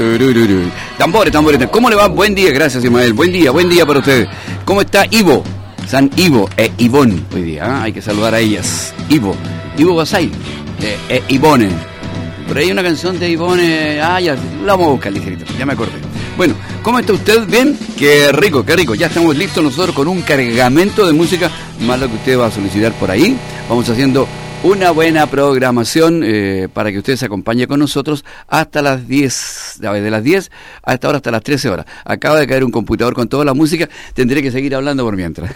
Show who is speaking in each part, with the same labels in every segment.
Speaker 1: Turururu. Tambores. ¿Cómo le va? Buen día, gracias Ismael. Buen día para usted. ¿Cómo está Ivo? San Ivo e Ivonne hoy día, ¿eh? Hay que saludar a ellas. Ivo Basay, Ivonne. Por ahí hay una canción de Ivonne. Ya la vamos a buscar ligerito, ya me acordé. Bueno, ¿cómo está usted? ¿Bien? Qué rico. Ya estamos listos nosotros con un cargamento de música, más lo que usted va a solicitar por ahí. Vamos haciendo una buena programación para que usted se acompañe con nosotros hasta las 10, de las 10 hasta ahora hasta las 13 horas. Acaba de caer un computador con toda la música, tendré que seguir hablando por mientras.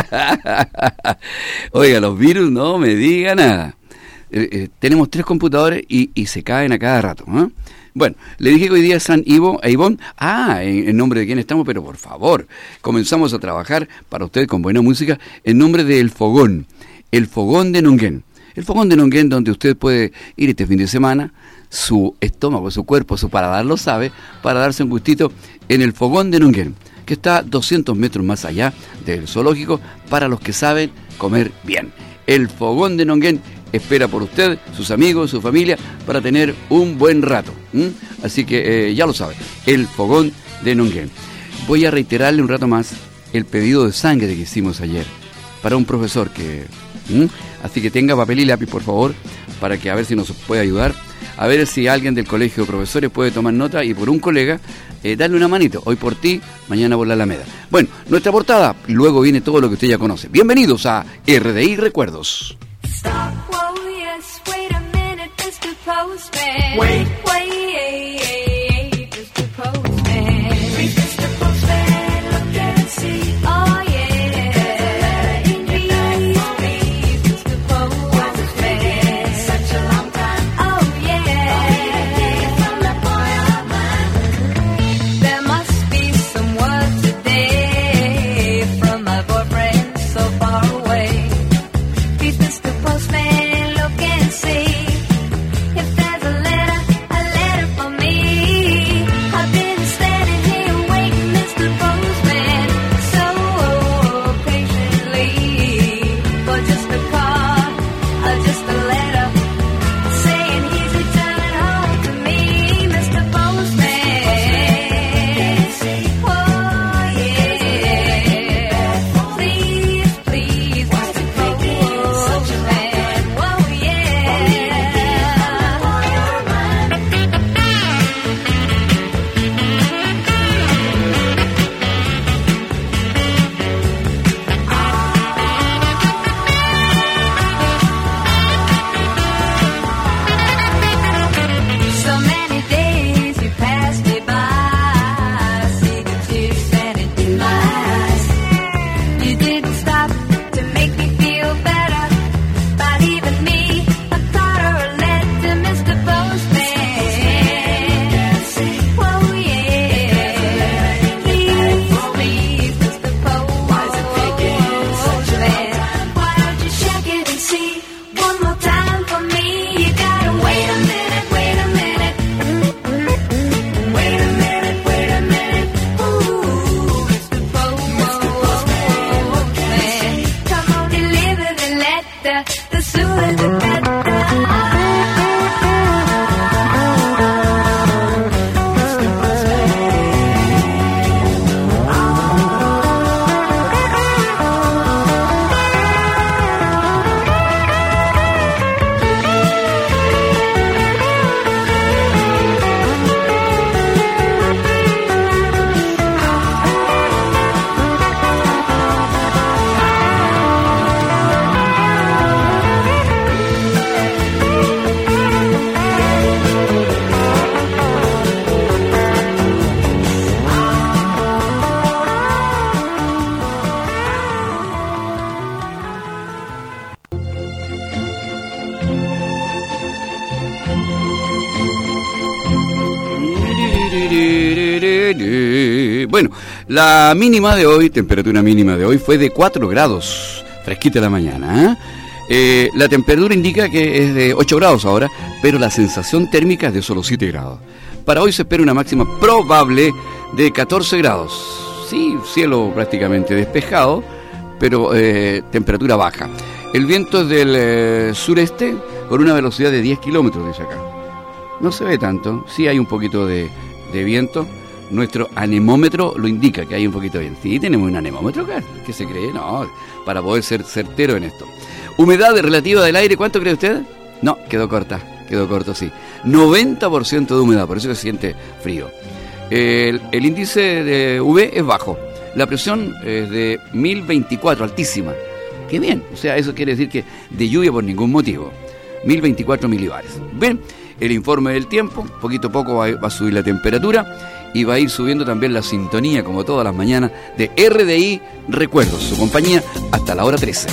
Speaker 1: Oiga, los virus no me digan nada. Tenemos 3 computadores y se caen a cada rato, ¿eh? Bueno, le dije que hoy día es San Ivo e Ivonne. En nombre de quién estamos, pero por favor, comenzamos a trabajar para usted con buena música en nombre del Fogón, el Fogón de Nonguén. El Fogón de Nonguén, donde usted puede ir este fin de semana, su estómago, su cuerpo, su paladar lo sabe, para darse un gustito en el Fogón de Nonguén, que está 200 metros más allá del zoológico, para los que saben comer bien. El Fogón de Nonguén espera por usted, sus amigos, su familia, para tener un buen rato. Así que ya lo sabe, el Fogón de Nonguén. Voy a reiterarle un rato más el pedido de sangre que hicimos ayer para un profesor que... Así que tenga papel y lápiz, por favor, para que a ver si nos puede ayudar. A ver si alguien del colegio de profesores puede tomar nota y por un colega darle una manito. Hoy por ti, mañana por la Alameda. Bueno, nuestra portada, y luego viene todo lo que usted ya conoce. Bienvenidos a RDI Recuerdos. Bueno, la mínima de hoy, temperatura mínima de hoy, fue de 4 grados, fresquita la mañana, ¿eh? La temperatura indica que es de 8 grados ahora, pero la sensación térmica es de solo 7 grados. Para hoy se espera una máxima probable de 14 grados. Sí, cielo prácticamente despejado, pero temperatura baja. El viento es del sureste con una velocidad de 10 kilómetros, dice acá. No se ve tanto, sí hay un poquito de de viento. Nuestro anemómetro lo indica, que hay un poquito de viento. Sí, tenemos un anemómetro acá. ¿Qué se cree? No, para poder ser certero en esto. Humedad relativa del aire, ¿cuánto cree usted? No, quedó corto, sí. 90% de humedad, por eso se siente frío. El índice de UV es bajo. La presión es de 1024, altísima. Qué bien, o sea, eso quiere decir que de lluvia por ningún motivo. 1024 milibares. Bien, el informe del tiempo, poquito a poco va a subir la temperatura y va a ir subiendo también la sintonía, como todas las mañanas, de RDI Recuerdos, su compañía hasta la hora 13.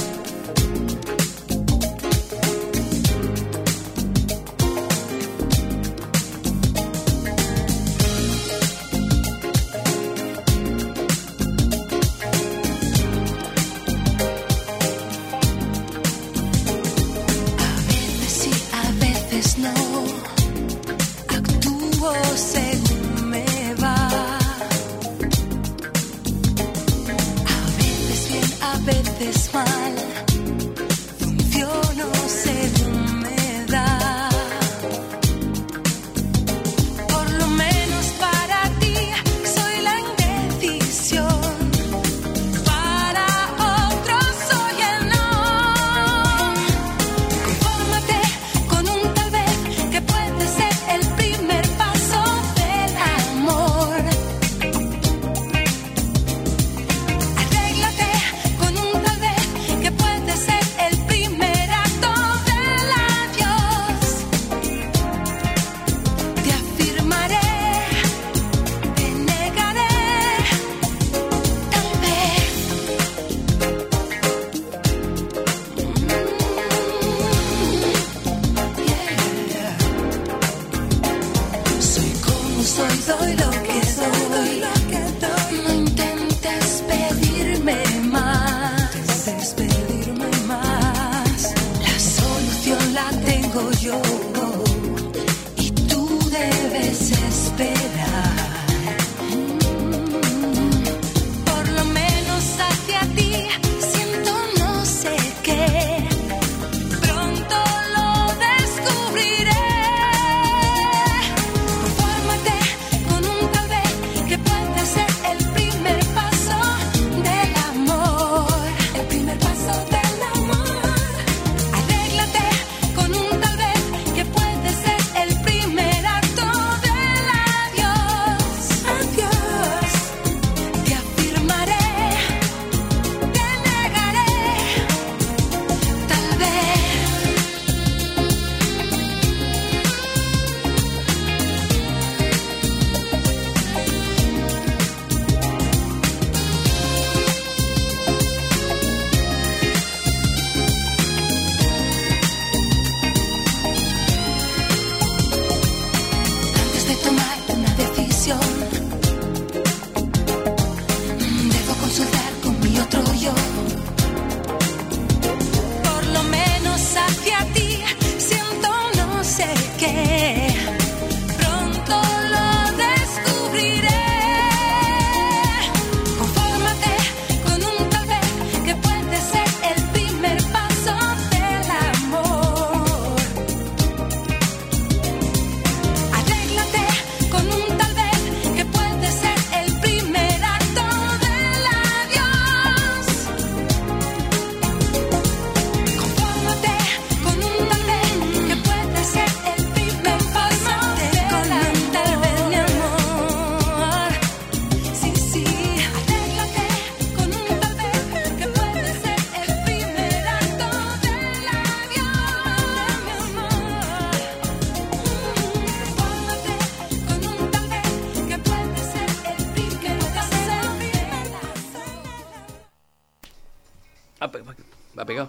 Speaker 1: Va pegado.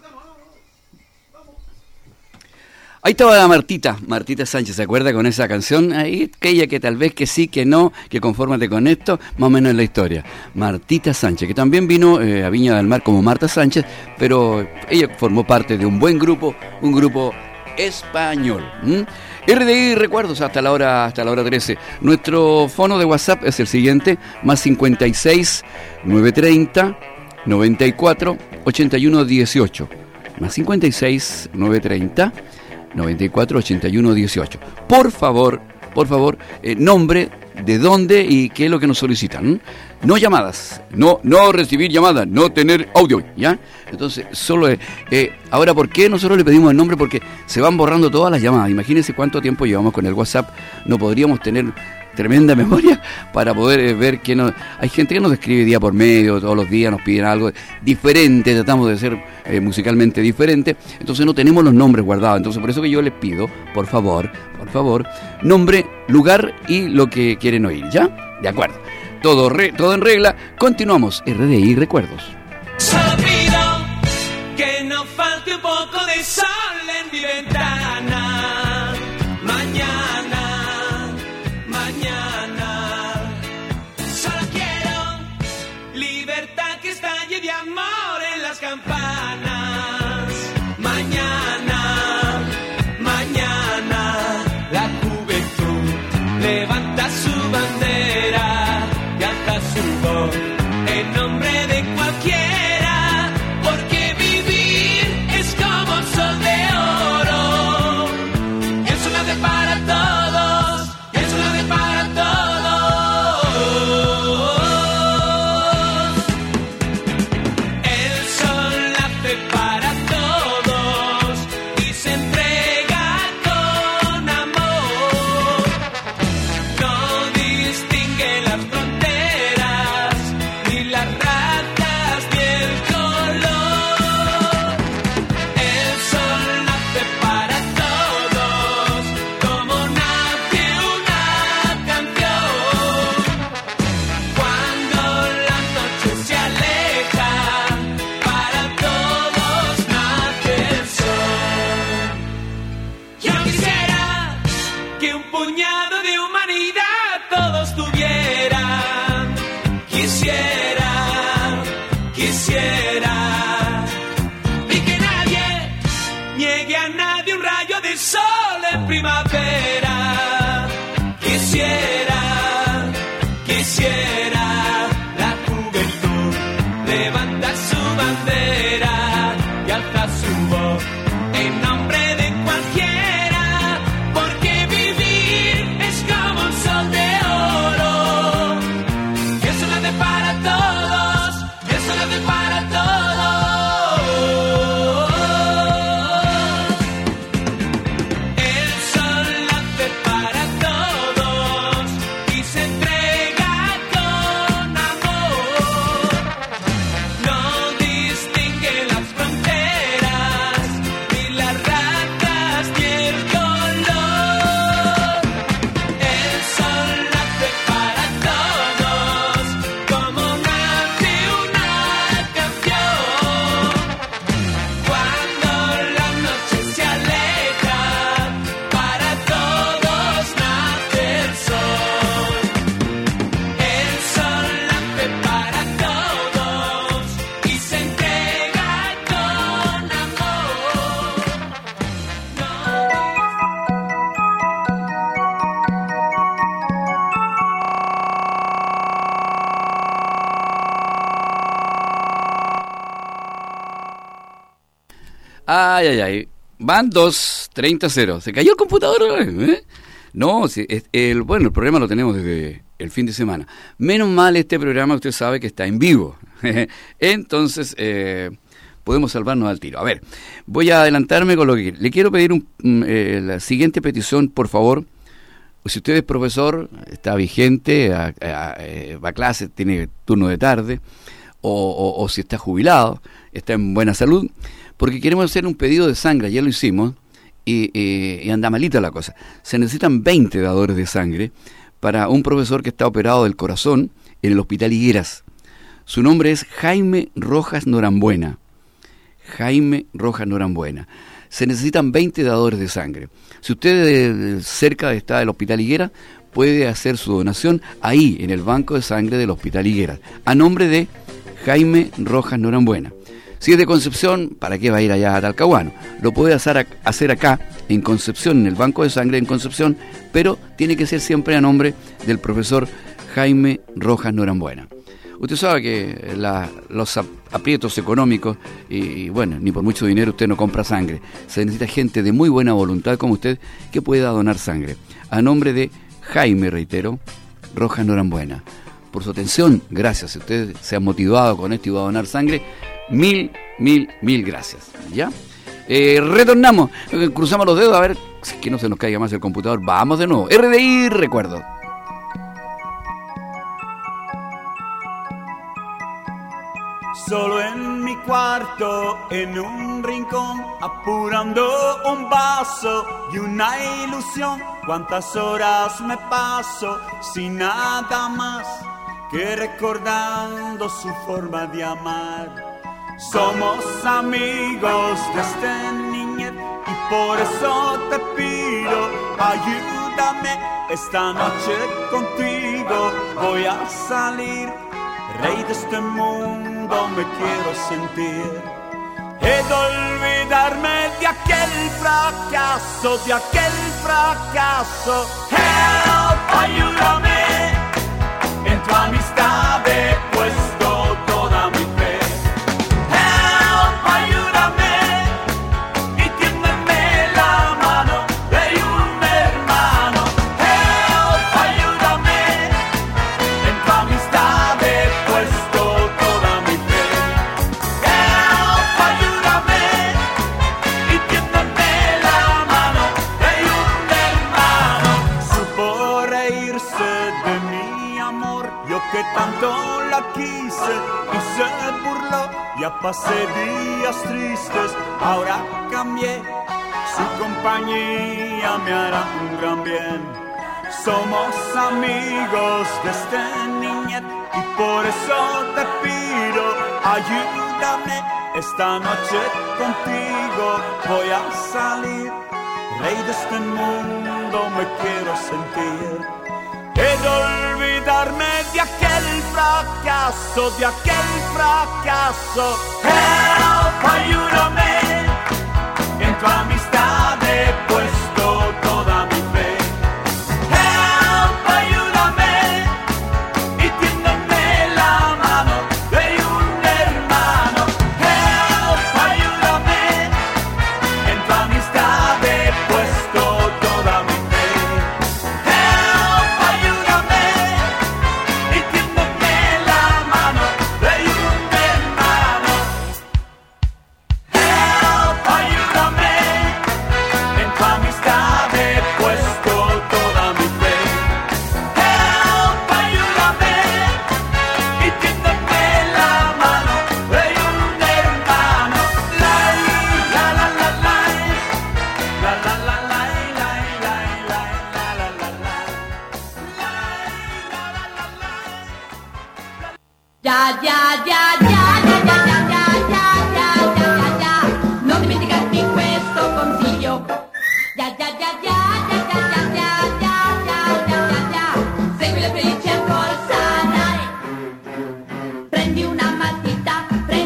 Speaker 1: Ahí estaba Martita Sánchez, ¿se acuerda con esa canción? Ahí, aquella que tal vez que sí, que no, que confórmate con esto, más o menos en la historia. Martita Sánchez, que también vino a Viña del Mar como Marta Sánchez, pero ella formó parte de un buen grupo, un grupo español. RDI Recuerdos hasta la hora 13. Nuestro fono de WhatsApp es el siguiente, más 56 930 94 81 18. Más 56 930 94 81 18. Por favor, por favor, nombre, de dónde y qué es lo que nos solicitan. No llamadas, no recibir llamadas, no tener audio, ¿ya? Entonces, solo ahora, ¿por qué nosotros le pedimos el nombre? Porque se van borrando todas las llamadas. Imagínense cuánto tiempo llevamos con el WhatsApp. No podríamos tener tremenda memoria para poder ver que no. Hay gente que nos escribe día por medio, todos los días nos piden algo diferente, tratamos de ser musicalmente diferente, entonces no tenemos los nombres guardados. Entonces por eso que yo les pido, por favor, nombre, lugar y lo que quieren oír, ¿ya? De acuerdo, todo en regla. Continuamos, RDI Recuerdos.
Speaker 2: Solo pido que no falte un poco de sol en mi ventana. Mañana, solo quiero libertad que estalle de amor en las campanas. Mañana, la juventud levanta su bandera y alza su voz en nombre de cualquiera, porque vivir es como el sol de oro. El sol nace para todos, el sol nace para todos. El sol nace para todos y se entrega con amor. No distingue las fronteras ni las razas ni el color. El sol nace para todos como nace una canción. Cuando la noche se aleja, para todos nace el sol. Yo quisiera que un puñado de humanidad todos tuvieran. Quisiera y que nadie niegue a nadie un rayo de sol en primavera. Quisiera la juventud levanta su bandera y alza su voz en nombre de cualquiera, porque vivir es como un sol de oro. Eso nace para todos, eso nace para todos. El sol nace para todos y se entrega con amor. No distingue las fronteras ni las razas ni el color. El sol nace para todos como nace una canción. Cuando la noche se aleja, para todos nace el sol. El sol nace para todos y se entrega con amor.
Speaker 1: Ay. Van 2-30-0. Se cayó el computador, ¿eh? No, sí, el problema lo tenemos desde el fin de semana. Menos mal este programa, usted sabe que está en vivo. Entonces, podemos salvarnos al tiro. A ver, voy a adelantarme con lo que le quiero pedir la siguiente petición, por favor. Si usted es profesor, está vigente, va a clase, tiene turno de tarde, o si está jubilado, está en buena salud, porque queremos hacer un pedido de sangre. Ya lo hicimos y anda malita la cosa. Se necesitan 20 dadores de sangre para un profesor que está operado del corazón en el Hospital Higueras. Su nombre es Jaime Rojas Norambuena. Se necesitan 20 dadores de sangre. Si usted cerca está del Hospital Higueras, puede hacer su donación ahí, en el banco de sangre del Hospital Higueras, a nombre de Jaime Rojas Norambuena. Si es de Concepción, ¿para qué va a ir allá a Talcahuano? Lo puede hacer acá, en Concepción, en el banco de sangre en Concepción, pero tiene que ser siempre a nombre del profesor Jaime Rojas Norambuena. Usted sabe que los aprietos económicos, y bueno, ni por mucho dinero usted no compra sangre. Se necesita gente de muy buena voluntad como usted que pueda donar sangre. A nombre de Jaime, reitero, Rojas Norambuena. Por su atención, gracias. Si ustedes se han motivado con esto y va a donar sangre, mil gracias. ¿Ya? Retornamos, cruzamos los dedos a ver si es que no se nos caiga más el computador. Vamos de nuevo. RDI, recuerdo.
Speaker 3: Solo en mi cuarto, en un rincón, apurando un vaso y una ilusión. Cuántas horas me paso sin nada más que recordando su forma de amar. Somos amigos desde niñez y por eso te pido, ayúdame esta noche contigo. Voy a salir, rey de este mundo me quiero sentir. He de olvidarme de aquel fracaso, Help, ayúdame, en tu amistad he puesto toda mi fe. Help, ayúdame, y tiéndeme la mano de un hermano. Help, ayúdame, en tu amistad he puesto toda mi fe. Help, ayúdame, y tiéndeme la mano de un hermano. Supo reírse de mi amor, yo que tanto la quise y se burló. Ya pasé días tristes, ahora cambié, su compañía me hará un gran bien. Somos amigos desde niñez y por eso te pido, ayúdame esta noche contigo. Voy a salir, rey de este mundo me quiero sentir. He de olvidarme de aquel fracaso, Help, ayúdame, en tu amistad he puesto toda mi fe. Help, ayúdame, y tiéndeme la mano de un hermano. Help, ayúdame, en tu amistad he puesto toda mi fe. Help, ayúdame, y tiéndeme la mano de un hermano. Help, ayúdame, en tu amistad he puesto toda mi fe. Help, ayúdame, y tiéndeme la mano de un hermano. La la la la la la la la la la la la.
Speaker 4: Ya, ya, ya, ya, ya, ya, ya, ya, ya, ya, ya, ya, non dimenticarti questo consiglio. Ya, ya, ya, ya, ya, ya, ya, ya, ya, ya, ya, ya, seguile felice ancora sarai. Prendi una matita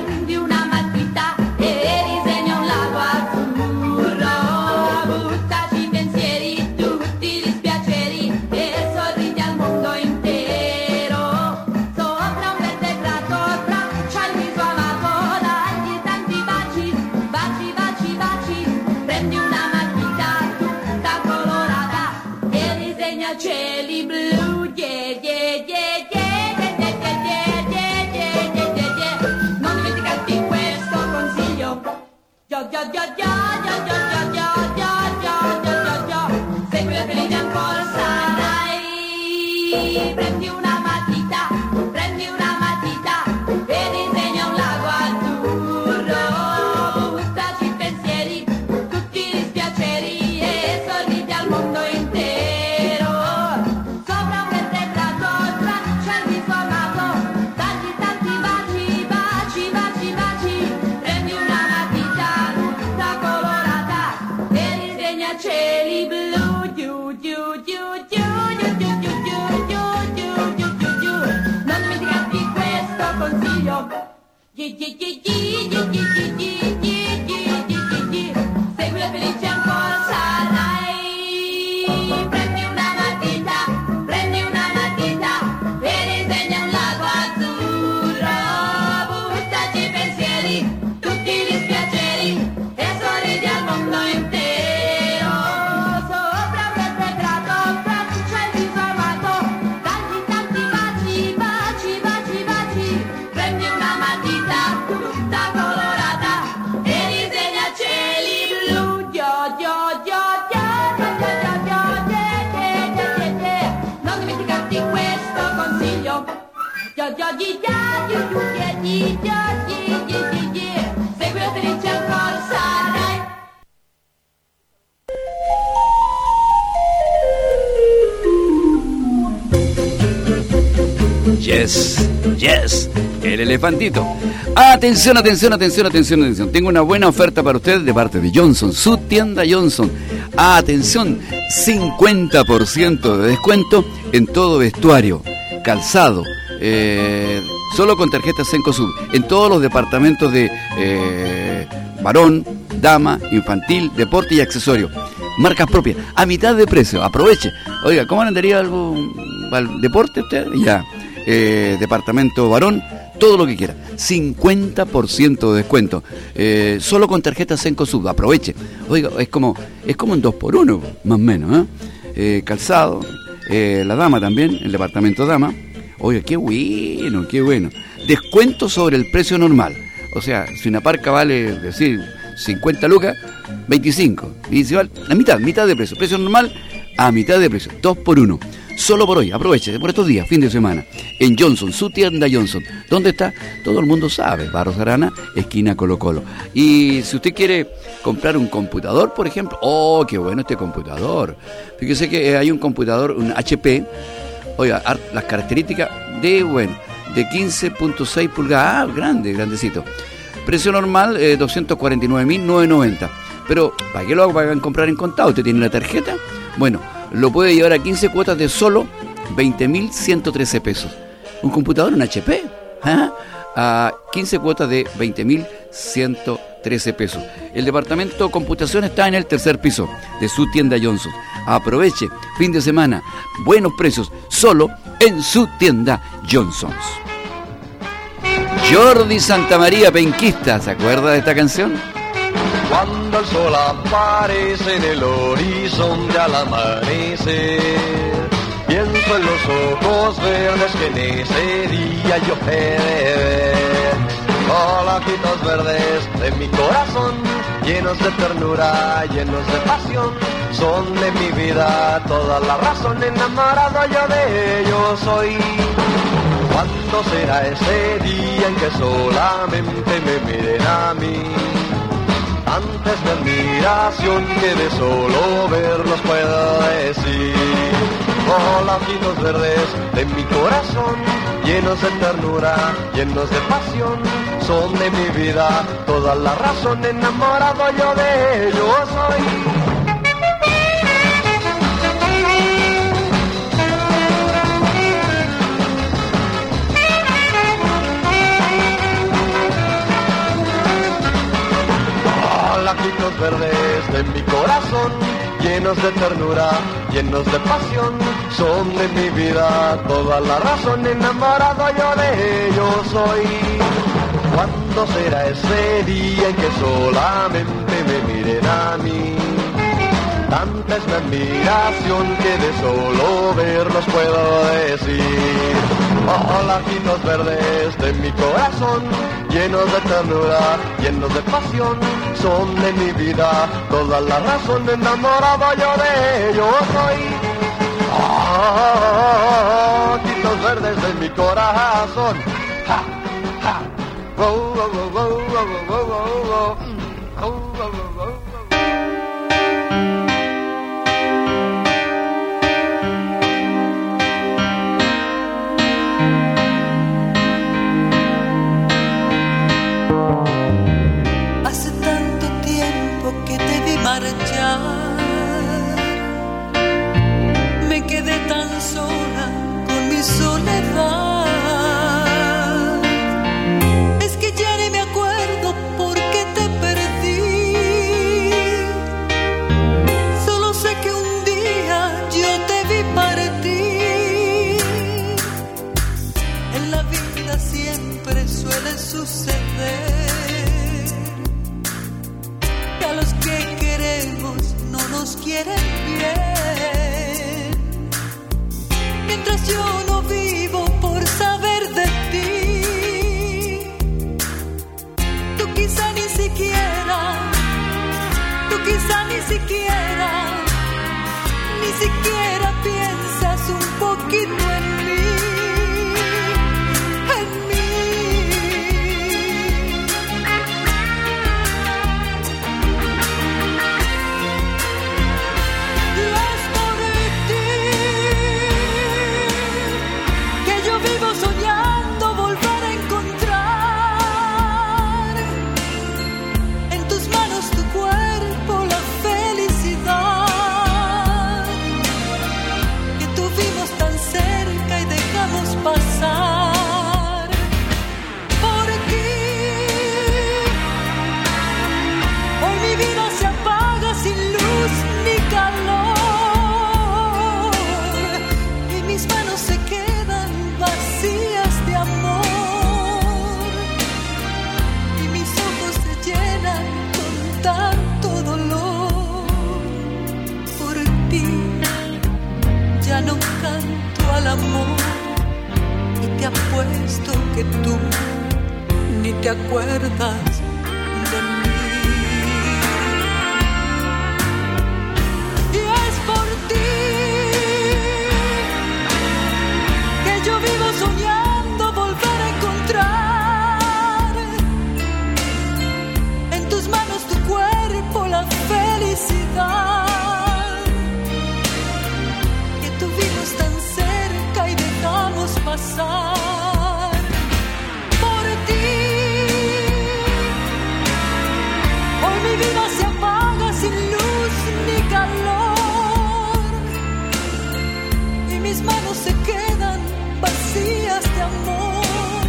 Speaker 4: e disegna un lago azzurro. Buttaci i pensieri, tutti i dispiaceri e sorridi al mondo intero. Sopra un verde prato traccia il viso amato, dagli tanti baci, baci, baci, baci. Prendi una matita tutta colorata e disegna cieli blu. Yeah, yeah, yeah, yeah, yeah, yeah, yeah, yeah, yeah, yeah, yeah, yeah. Non dimenticarti questo consiglio. Yo, yo, yo, yo, yo, yo, yo, yo, yo, yo, yo, yo. Seguile felice ancora sarai. Prendi una matita e disegna un lago azzurro. Buttaci i pensieri, tutti i dispiaceri e sorridi al mondo intero. Sopra un verde prato traccia il viso amato, dagli tanti baci, baci, baci, baci. Prendi una matita tutta colorata e disegna cieli blu. Giù, giù, giù, giù, giù, giù, giù, giù, giù, giù, giù, giù. Non dimenticarti questo consiglio. Gi, gi, gi, gi, gi, gi, gi, gi, gi, gi, gi, gi. Seguile felice ancora sarai. Prendi una matita e disegna un lago azzurro. Buttaci i pensieri, tutti i dispiaceri e sorridi al mondo intero. Sopra un verde prato traccia il viso Seguilo felice ancora sarai.
Speaker 1: Yes, yes, el elefantito. Atención, atención, atención, atención, atención. Tengo una buena oferta para ustedes de parte de Johnson, su tienda Johnson. Atención, 50% de descuento en todo vestuario, calzado, solo con tarjetas Cencosud, en todos los departamentos de varón, dama, infantil, deporte y accesorio. Marcas propias, a mitad de precio, aproveche. Oiga, ¿cómo andaría algo al deporte usted? Ya, departamento varón, todo lo que quiera, 50% de descuento, solo con tarjetas Cencosud, aproveche. Oiga, es como un 2x1, más o menos, calzado, la dama también, el departamento dama. Oiga, qué bueno, qué bueno. Descuento sobre el precio normal. O sea, si una parca vale, es decir, 50 lucas, 25. Y si vale la mitad de precio. Precio normal a mitad de precio. 2x1. Solo por hoy, aproveche, por estos días, fin de semana. En Johnson, su tienda Johnson. ¿Dónde está? Todo el mundo sabe. Barros Arana, esquina Colo Colo. Y si usted quiere comprar un computador, por ejemplo. ¡Oh, qué bueno este computador! Fíjese que hay un computador, un HP. Oiga, las características de 15.6 pulgadas. Ah, grandecito. Precio normal, 249.990. Pero, ¿para qué lo hagan comprar en contado? ¿Usted tiene la tarjeta? Bueno, lo puede llevar a 15 cuotas de solo 20.113 pesos. Un computador, un HP, a 15 cuotas de 20.113 pesos. El departamento de computación está en el tercer piso de su tienda Johnson. Aproveche, fin de semana, buenos precios, solo en su tienda Johnson's. Jordi Santamaría, penquista, ¿se acuerda de esta canción?
Speaker 5: Cuando el sol aparece en el horizonte al amanecer, pienso en los ojos verdes que en ese día yo he de ver. Colajitos verdes de mi corazón, llenos de ternura, llenos de pasión, son de mi vida toda la razón, enamorado yo de ellos soy. ¿Cuándo será ese día en que solamente me miren a mí? Antes de admiración que de solo verlos puedo decir. Colajitos verdes de mi corazón, llenos de ternura, llenos de pasión, son de mi vida toda la razón, enamorado yo de ellos soy. Colajitos verdes de mi corazón, llenos de ternura, llenos de pasión, son de mi vida toda la razón, enamorado yo de ellos soy. ¿Cuándo será ese día en que solamente me miren a mí? Tanta es mi admiración que de solo verlos puedo decir. Colajitos verdes de mi corazón, llenos de ternura, llenos de pasión, son de mi vida toda la razón, enamorado yo de ellos soy. Colajitos verdes de mi corazón. Ja, ja. Wow, wow, wow, wow, wow, wow, wow, wow. Wow, wow, wow, wow.
Speaker 6: Marchar, me quedé tan sola con mi soledad. Es que ya ni me acuerdo por qué te perdí. Solo sé que un día yo te vi partir. En la vida siempre suele suceder. A los que queremos no nos quieren bien. Mientras yo no vivo por saber de ti, tú quizá ni siquiera piensas un poquito en mí, en mí. acuerdas de mí. Y es por ti que yo vivo soñando volver a encontrar en tus manos, tu cuerpo, la felicidad que tuvimos tan cerca y dejamos pasar. Por ti hoy mi vida se apaga sin luz ni calor y mis manos se quedan vacías de amor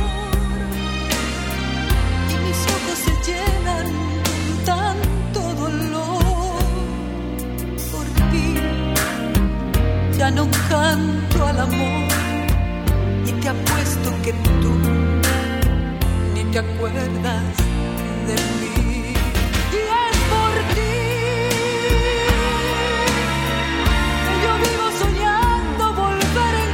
Speaker 6: y mis ojos se llenan con tanto dolor. Por ti ya no canto al amor y te apuesto que tú ni te acuerdas de mí. Y es por ti que yo vivo soñando volver a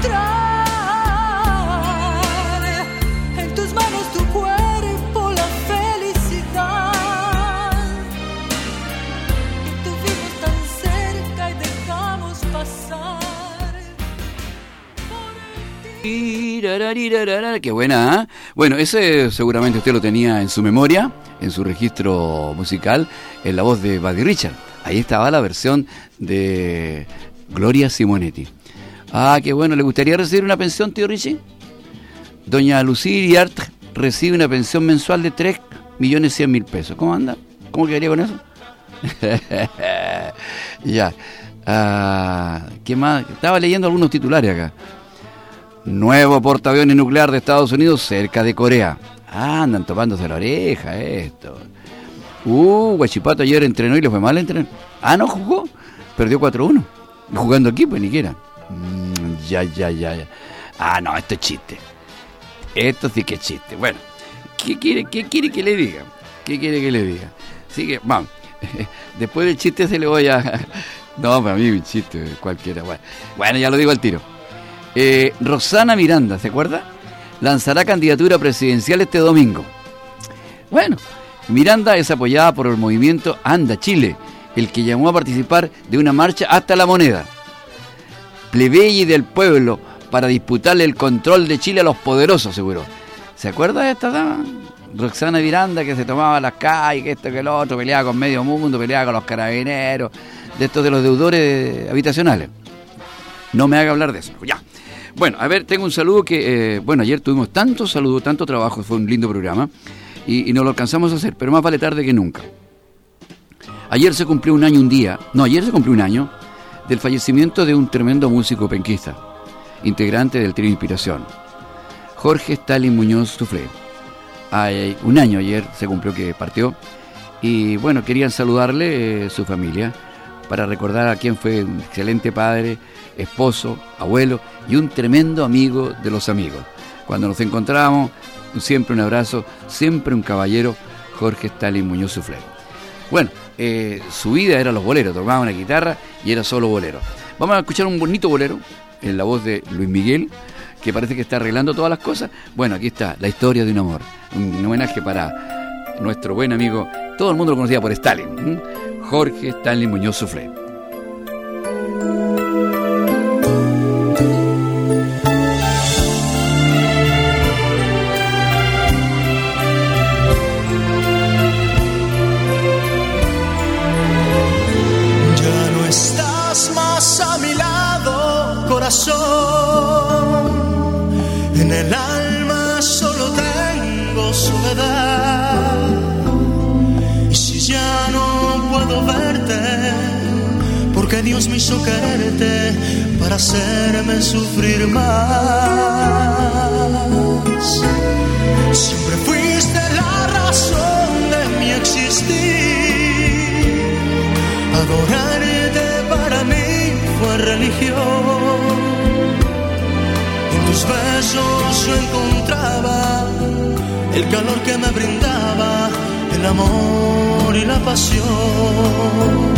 Speaker 6: encontrar en tus manos, tu cuerpo, la felicidad que tuvimos tan cerca y dejamos pasar. Por ti.
Speaker 1: Qué buena, ¿eh? Bueno, ese seguramente usted lo tenía en su memoria, en su registro musical, en la voz de Buddy Richard. Ahí estaba la versión de Gloria Simonetti. Ah, qué bueno. ¿Le gustaría recibir una pensión, tío Richie? Doña Lucía Iriart recibe una pensión mensual de 3.100.000 pesos. ¿Cómo anda? ¿Cómo quedaría con eso? Ya. ¿Qué más? Estaba leyendo algunos titulares acá. Nuevo portaaviones nuclear de Estados Unidos cerca de Corea. Andan topándose la oreja esto. Guachipato ayer entrenó y le fue mal entrenar. ¿No jugó? Perdió 4-1. Jugando aquí, pues ni quiera. Ya. No, esto es chiste. Esto sí que es chiste. Bueno, ¿qué quiere que le diga? ¿Qué quiere que le diga? Así que, vamos. Después del chiste se le voy a... No, para mí un chiste cualquiera. Bueno, ya lo digo al tiro. Rosana Miranda, ¿se acuerda? Lanzará candidatura presidencial este domingo. Bueno, Miranda es apoyada por el movimiento Anda Chile, el que llamó a participar de una marcha hasta La Moneda. Plebeyi del pueblo para disputarle el control de Chile a los poderosos, seguro. ¿Se acuerda de esta dama? Roxana Miranda, que se tomaba las calles, que esto, que lo otro, peleaba con medio mundo, peleaba con los carabineros, de estos de los deudores habitacionales. No me haga hablar de eso, ya. Bueno, a ver, tengo un saludo que, ayer tuvimos tantos saludos, tanto trabajo, fue un lindo programa, y no lo alcanzamos a hacer, pero más vale tarde que nunca. Ayer se cumplió un año del fallecimiento de un tremendo músico penquista, integrante del trío Inspiración, Jorge Stalin Muñoz Suflé. Hay un año ayer se cumplió que partió, y bueno, querían saludarle su familia, para recordar a quien fue un excelente padre, esposo, abuelo y un tremendo amigo de los amigos. Cuando nos encontramos, siempre un abrazo, siempre un caballero, Jorge Stalin Muñoz Suflé. Bueno, su vida era los boleros, tocaba una guitarra y era solo bolero. Vamos a escuchar un bonito bolero en la voz de Luis Miguel, que parece que está arreglando todas las cosas. Bueno, aquí está, La historia de un amor, un homenaje para nuestro buen amigo, todo el mundo lo conocía por Stalin, Jorge Stalin Muñoz Suflé.
Speaker 3: Ya no estás más a mi lado, corazón. En el alma solo tengo soledad. Y si ya no puedo verte, porque Dios me hizo quererte para hacerme sufrir más. Siempre fuiste la razón de mi existir. Adorarte para mí fue religión. En tus besos yo encontraba el calor que me brindaba el amor y la pasión.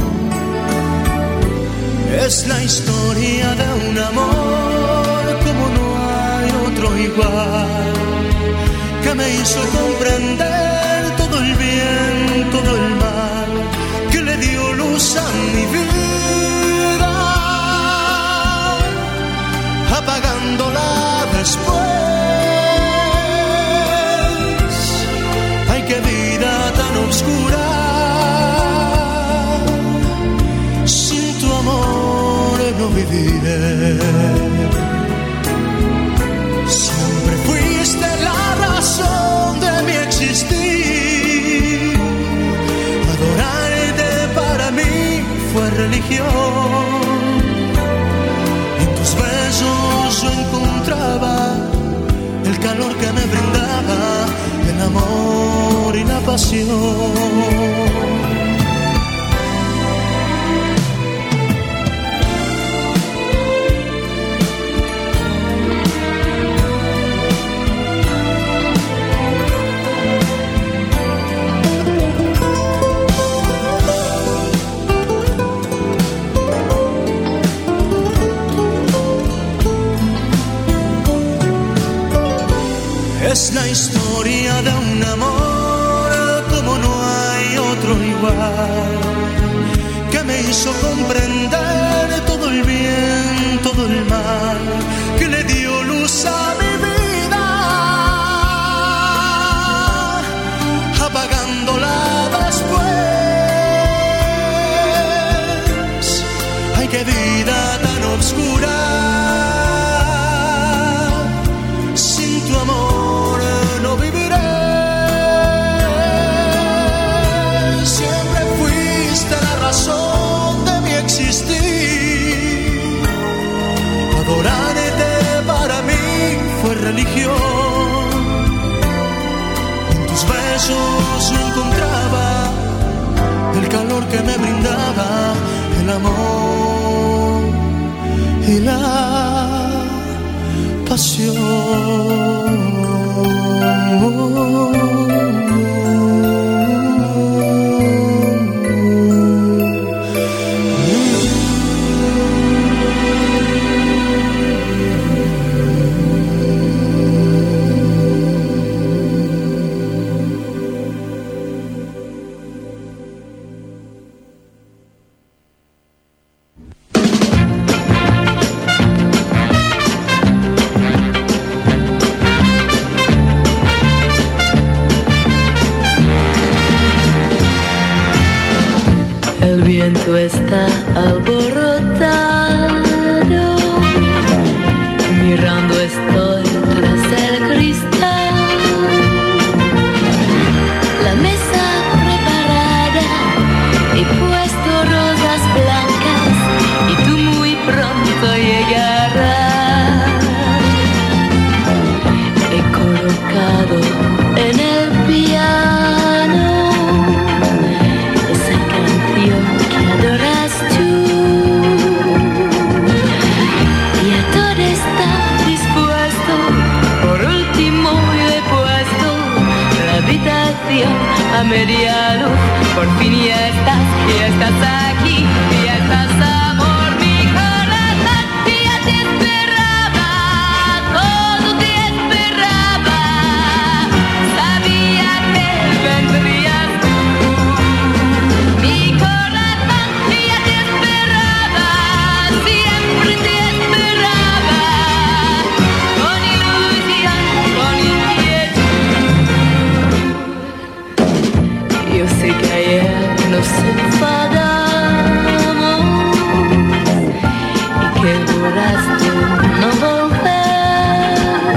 Speaker 3: Es la historia de un amor como no hay otro igual, que
Speaker 7: me hizo comprender todo el bien, todo el mal, que le dio luz a mi vida, apagándola después. Ay, qué vida tan oscura, sin tu amor no viviré. Siempre fuiste la razón de mi existir. Adorarte para mí fue religión. En tus besos yo encontraba el calor que me brindaba el amor y la pasión. Es la historia de un amor como no hay otro igual, que me hizo comprender todo el bien, todo el mal, que le dio luz a mi vida, apagándola después. Ay, qué vida tan oscura, sin tu amor no viviré. Siempre fuiste la razón de mi existir. Adorarte para mí fue religión. En tus besos yo encontraba el calor que me brindaba el amor y la pasión.
Speaker 8: El viento está alborotado, mirando estoy tras el cristal. La mesa preparada, he puesto rosas blancas y tú muy pronto llegarás. He colocado en el piano esa canción que adoras tú, y a todo está dispuesto. Por último yo he puesto la habitación a media luz. Por fin ya estás aquí, ya estás, amor, mi corazón ya te esperaba, todo te esperaba, sabía que vendrías tú. Mi corazón ya te esperaba, siempre te esperaba, con ilusión, con inquietud. Yo sé que ayer nos enfadamos y que juraste no volver,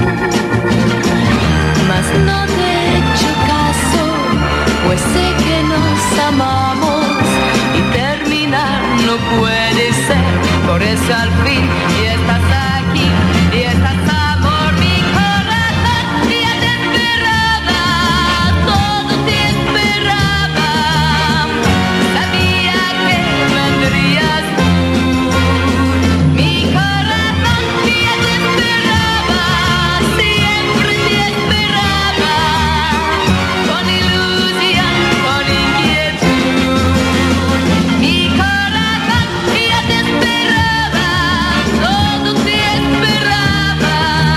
Speaker 8: mas no te he hecho caso, pues sé que nos amamos y terminar no puede ser. Por eso al fin ya estás aquí, ya estás, amor, mi corazón ya te esperaba, todo te esperaba, sabía que vendrías tú. Mi corazón ya te esperaba, siempre te esperaba, con ilusión, con inquietud. Mi corazón ya te esperaba, todo te esperaba,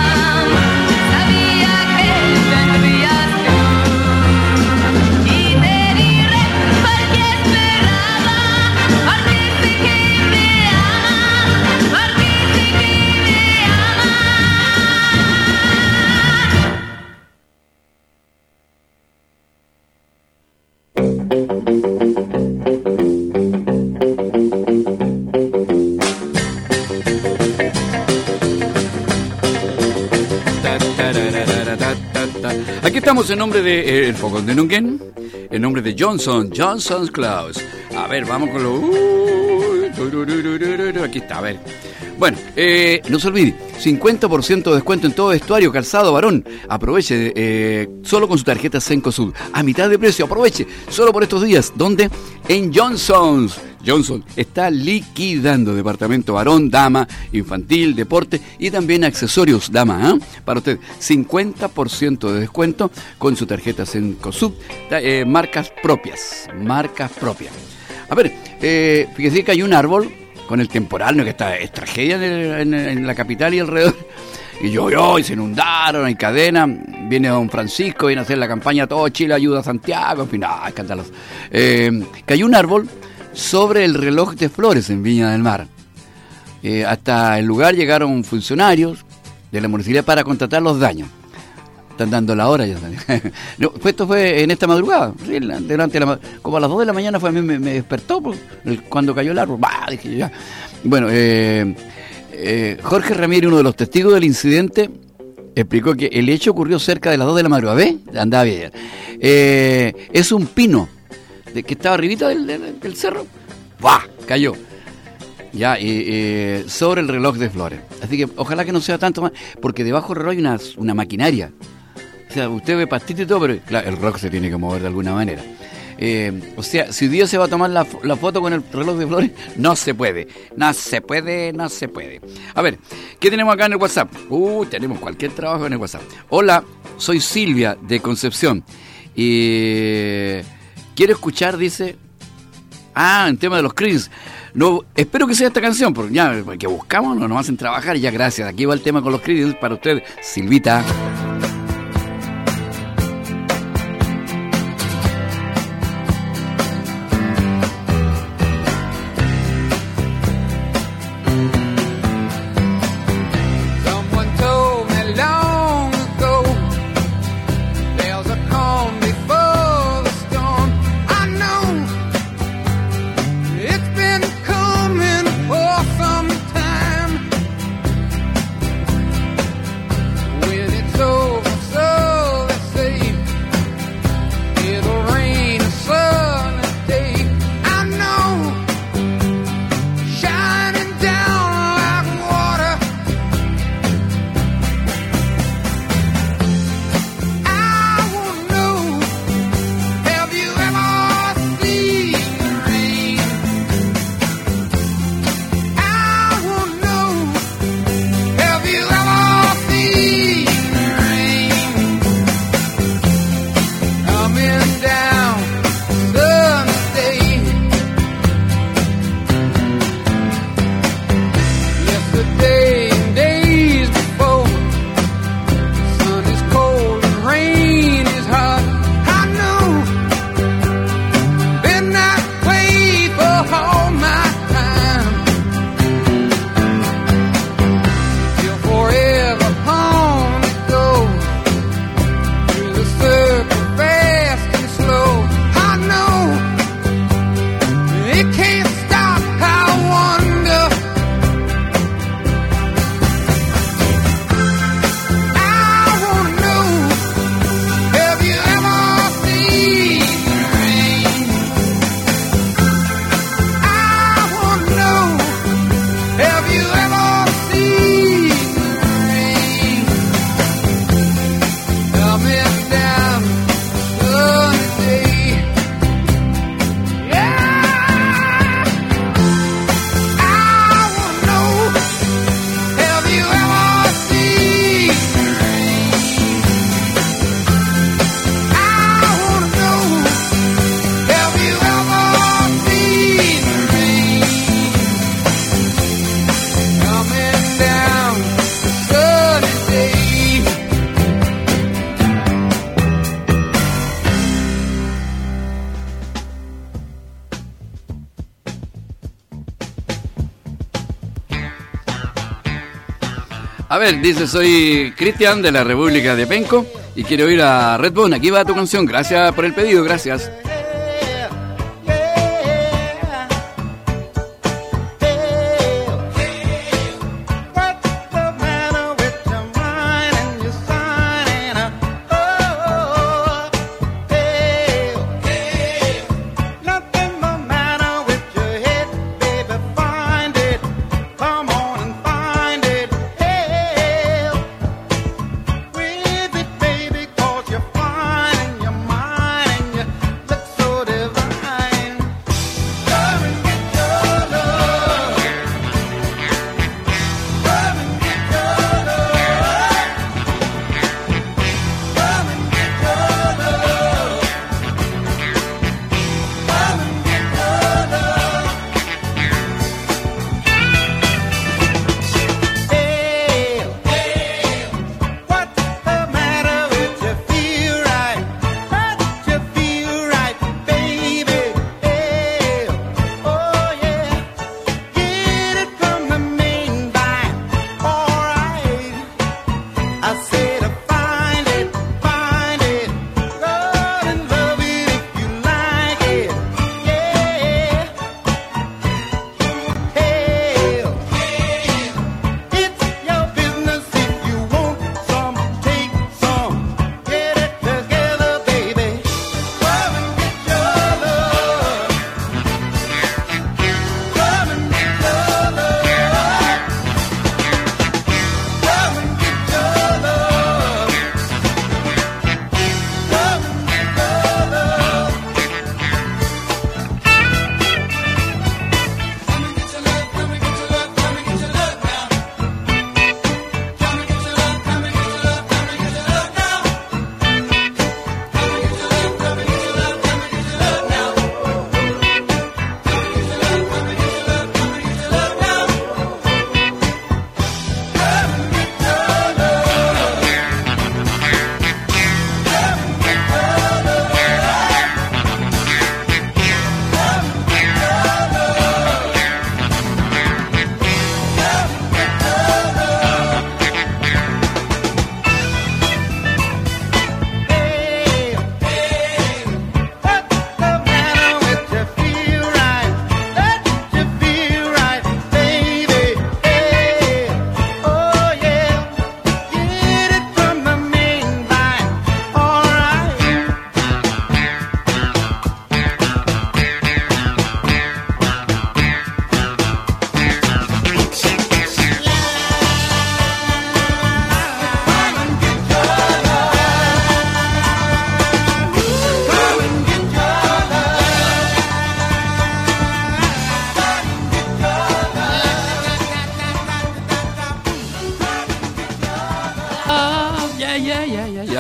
Speaker 1: estamos en nombre de el Fogón de Nunquén, en nombre de Johnson's Clothes. A ver, vamos con lo... Aquí está, a ver. Bueno, no se olvide, 50% de descuento en todo vestuario, calzado, varón. Aproveche solo con su tarjeta Cencosud. A mitad de precio, aproveche solo por estos días. ¿Dónde? En Johnson's. Johnson está liquidando departamento varón, dama, infantil, deporte y también accesorios, dama, para usted. 50% de descuento con su tarjeta Cencosud. Marcas propias. A ver, fíjese que hay un árbol con el temporal, ¿no? Que es tragedia en la capital y alrededor. Y llovió y se inundaron, hay cadena. Viene don Francisco, viene a hacer la campaña Todo Chile ayuda a Santiago, en fin, escandaloso. Cayó un árbol sobre el reloj de flores en Viña del Mar. Hasta el lugar llegaron funcionarios de la municipalidad para contratar los daños. Están dando la hora ya. No, esto fue en esta madrugada, sí, como a las 2 de la mañana fue, a mí me despertó cuando cayó el árbol. Dije yo ya. Bueno, Jorge Ramírez, uno de los testigos del incidente, explicó que el hecho ocurrió cerca de las 2 de la madrugada. ¿Ve? Andaba bien. Es un pino que estaba arribita del cerro. ¡Bah! Cayó. Ya, sobre el reloj de flores. Así que ojalá que no sea tanto más, porque debajo del reloj hay una maquinaria. O sea, usted ve pastito y todo, pero claro, el reloj se tiene que mover de alguna manera. O sea, si Dios se va a tomar la foto con el reloj de flores, no se puede. A ver, ¿qué tenemos acá en el WhatsApp? Tenemos cualquier trabajo en el WhatsApp. Hola, soy Silvia de Concepción. Quiero escuchar, dice... en tema de los Creedence. No, espero que sea esta canción, porque ya que buscamos, no nos hacen trabajar, ya gracias. Aquí va el tema con los Creedence para usted, Silvita. A ver, dice, soy Cristian de la República de Penco y quiero ir a Redbone. Aquí va tu canción. Gracias por el pedido, gracias.
Speaker 7: What's the matter with your mind and your sign and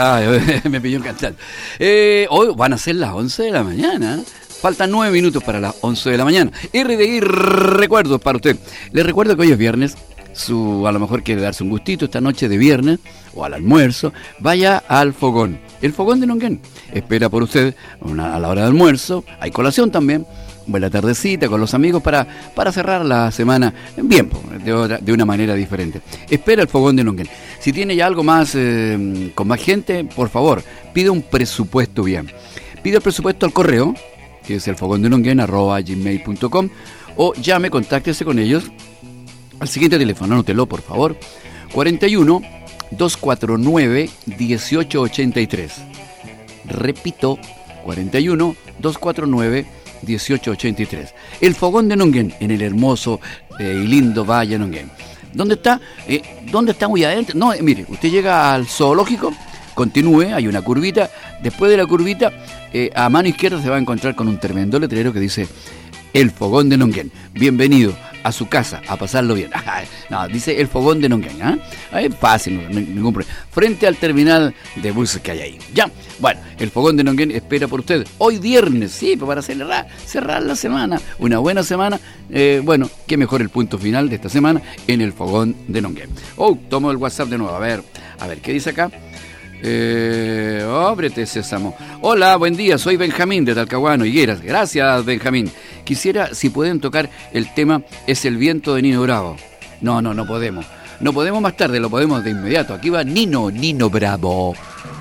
Speaker 1: Ay, me pilló cantando. Hoy van a ser las 11 de la mañana. Faltan 9 minutos para las 11 de la mañana. RDI recuerdos para usted. Les recuerdo que hoy es viernes. A lo mejor quiere darse un gustito esta noche de viernes o al almuerzo. Vaya al fogón. El fogón de Longuén. Espera por usted a la hora de almuerzo. Hay colación también. Buena tardecita con los amigos para cerrar la semana bien, de una manera diferente. Espera el fogón de Longuén. Si tiene ya algo más con más gente, por favor, pide un presupuesto bien. Pide el presupuesto al correo, que es elfogondelonguén@gmail.com, o llame, contáctese con ellos al siguiente teléfono, anótelo por favor, 41 249 1883. Repito, 41 249 1883. El fogón de Longuén, en el hermoso y lindo Valle Longuén. ¿Dónde está? ¿Dónde está muy adentro? No, mire, usted llega al zoológico, continúe, hay una curvita. Después de la curvita, a mano izquierda se va a encontrar con un tremendo letrero que dice El fogón de Longuén. Bienvenido a su casa, a pasarlo bien. No, dice El fogón de Longuén. Es fácil, no, ningún problema. Frente al terminal de buses que hay ahí. Ya, bueno, El fogón de Longuén espera por usted. Hoy viernes, sí, para cerrar la semana. Una buena semana. Bueno, qué mejor el punto final de esta semana en El fogón de Longuén. Tomo el WhatsApp de nuevo. A ver, ¿qué dice acá? Ábrete, Sésamo. Hola, buen día, soy Benjamín de Talcahuano, Higueras. Gracias, Benjamín. Quisiera, si pueden tocar el tema Es el viento de Nino Bravo. No podemos. No podemos más tarde, lo podemos de inmediato. Aquí va Nino Bravo.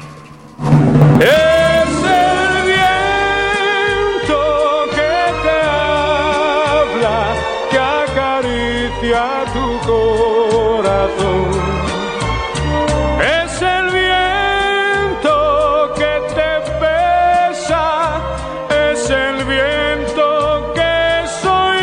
Speaker 3: Es el viento que te habla, que acaricia tu corazón. Es el viento que te besa, es el viento que soy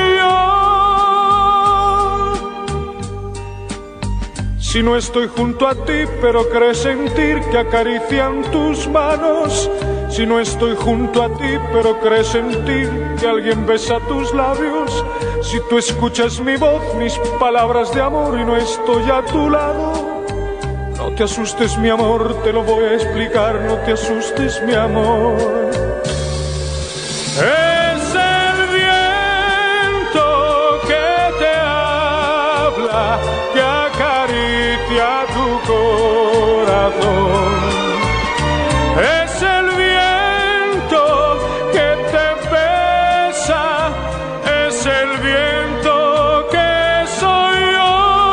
Speaker 3: yo. Si no estoy junto a ti, pero crees sentir que acarician tus manos. Si no estoy junto a ti, pero crees sentir que alguien besa tus labios. Si tú escuchas mi voz, mis palabras de amor y no estoy a tu lado. No te asustes, mi amor, te lo voy a explicar. No te asustes, mi amor. Es el viento que te habla, que acaricia tu corazón. Es el viento que te besa, es el viento que soy yo.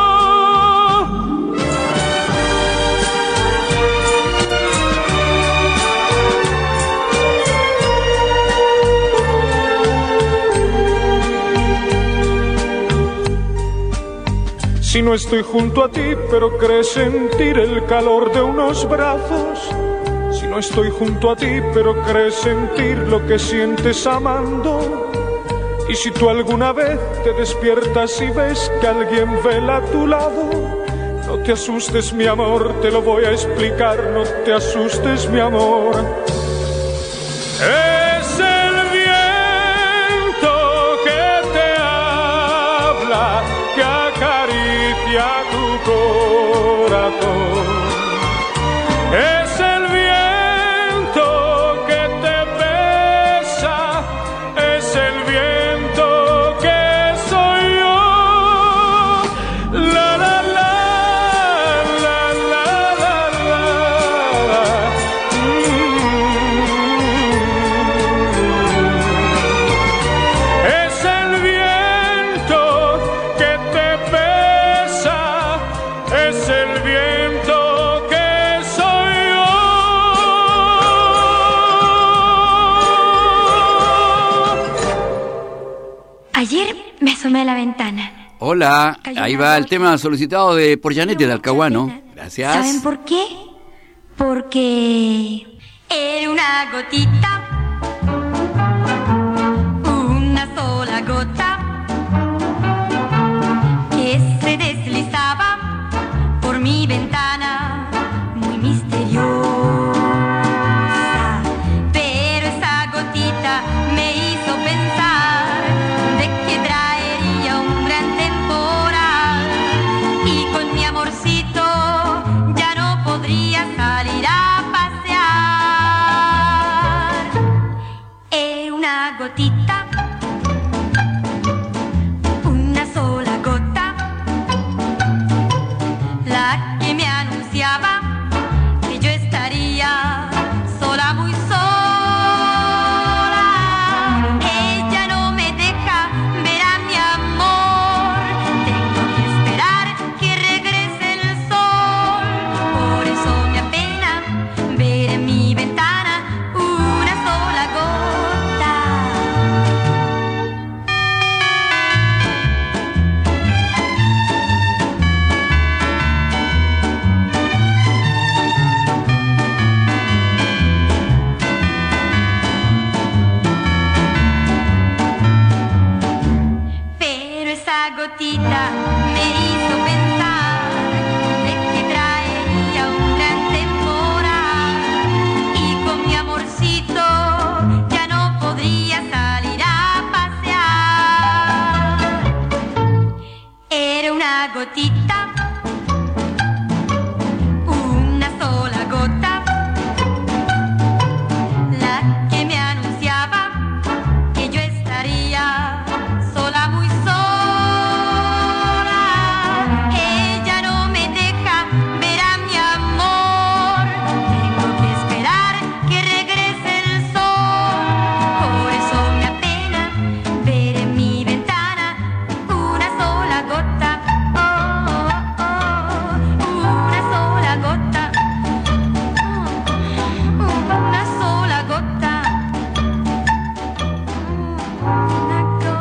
Speaker 3: Si no estoy junto a ti, pero crees sentir el calor de unos brazos. Si no estoy junto a ti, pero crees sentir lo que sientes amando. Y si tú alguna vez te despiertas y ves que alguien vela a tu lado, no te asustes, mi amor, te lo voy a explicar. No te asustes, mi amor. Es el viento que te habla, que acaricia tu corazón. Es el viento que te besa, es el viento que soy yo. La la la, la la la la. Es el viento que te besa, es el viento que soy yo.
Speaker 9: Ayer me asomé a la ventana.
Speaker 1: Hola,
Speaker 9: Cayó
Speaker 1: ahí
Speaker 9: una
Speaker 1: va el
Speaker 9: gota.
Speaker 1: tema solicitado por Janet de Talcahuano.
Speaker 9: ¿Saben
Speaker 1: Gracias.
Speaker 9: por qué? Porque era una gotita, una sola gota, que se deslizaba por mi ventana, muy misteriosa. Pero esa gotita me hizo pensar de que traería un gran temporal, y con mi amorcito ya no podría salir a pasear. una gotita, una sola gota, la que me anunciaba que yo estaría sola, muy sola. Ella no me deja ver a mi amor, tengo que esperar que regrese el sol. Por eso me apena ver en mi ventana una sola gota. Pero esa gotita me hizo pensar de que traería un gran temporal y con mi amorcito ya no podría salir a pasear. Era una gotita, una sola gota, la que me anunciaba que yo estaría sola, muy sola. Ella no me deja ver a mi amor, tengo que esperar que regrese el sol. Por eso me apena ver en mi ventana una sola gota, oh, oh, oh, una sola gota, oh, una sola gota, una gota.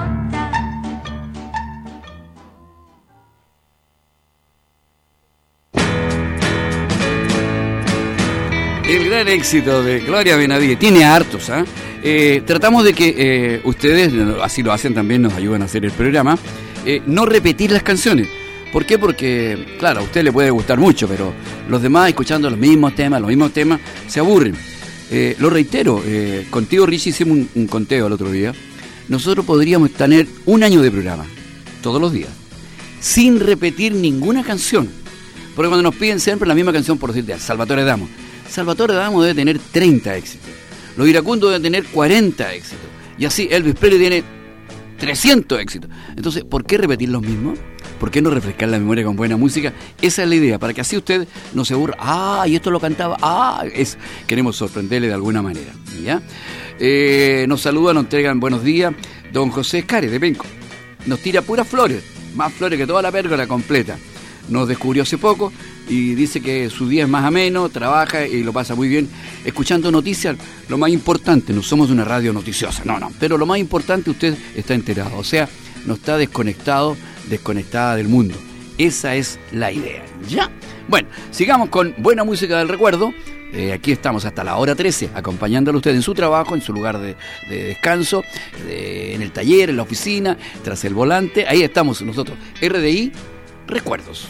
Speaker 1: El gran éxito de Gloria Benavides, tiene hartos, ¿ah? Tratamos de que ustedes, así lo hacen también, nos ayudan a hacer el programa, no repetir las canciones. ¿Por qué? Porque, claro, a usted le puede gustar mucho, pero los demás escuchando los mismos temas, se aburren. Lo reitero, contigo, Richie, hicimos un conteo el otro día. Nosotros podríamos tener un año de programa, todos los días, sin repetir ninguna canción. Porque cuando nos piden siempre la misma canción, por decirte, Salvatore Adamo debe tener 30 éxitos. Los Iracundos deben tener 40 éxitos. Y así Elvis Presley tiene 300 éxitos. Entonces, ¿por qué repetir los mismos? ¿Por qué no refrescar la memoria con buena música? Esa es la idea, para que así usted no se aburra. Y esto lo cantaba. Queremos sorprenderle de alguna manera, ¿ya? Nos saludan, nos entregan buenos días. Don José Escare, de Penco. Nos tira puras flores, más flores que toda la pérgola completa. Nos descubrió hace poco y dice que su día es más ameno, trabaja y lo pasa muy bien escuchando noticias. Lo más importante, no somos una radio noticiosa, no, pero lo más importante, usted está enterado, o sea, no está desconectada del mundo. Esa es la idea, ¿ya? Bueno, sigamos con buena música del recuerdo. Aquí estamos hasta la hora 13, acompañándolo a usted en su trabajo, en su lugar de descanso, en el taller, en la oficina, tras el volante. Ahí estamos nosotros, RDI Recuerdos.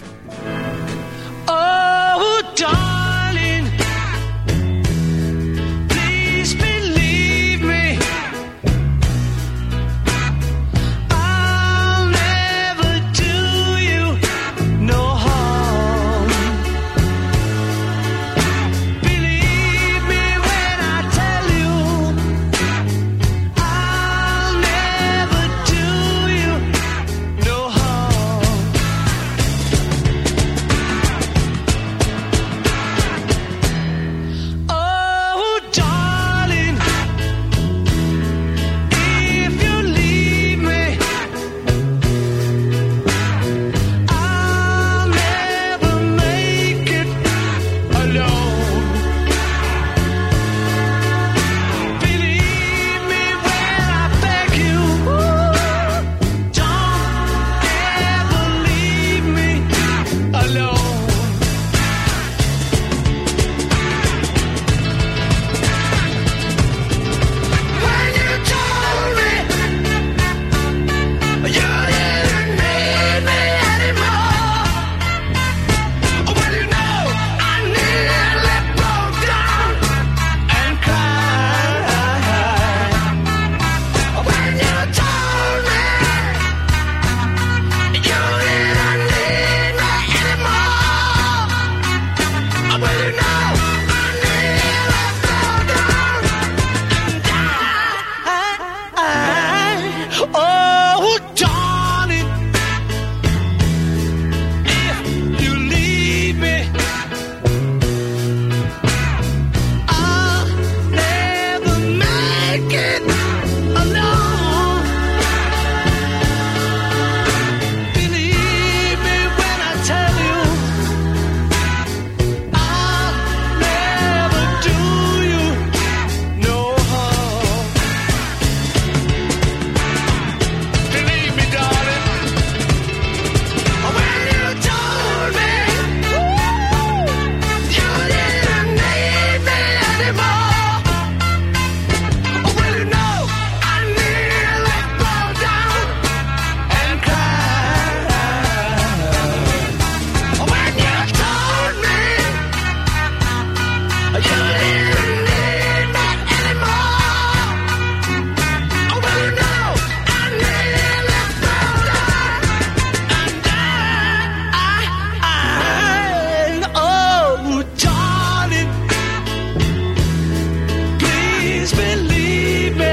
Speaker 2: Oh, darling, please believe me. I'll never do you no harm. Believe me when I tell you, I'll never do you no harm.
Speaker 7: Oh, Johnny, if you leave me, I'll never make it alone. Believe me when I tell you, I'll never do you no harm. Believe me, darling, when you told me you didn't need me anymore, well, you know I nearly broke down and cried. When you told me you didn't need me anymore, well, you know I nearly broke down and died. Oh, Johnny, please believe me,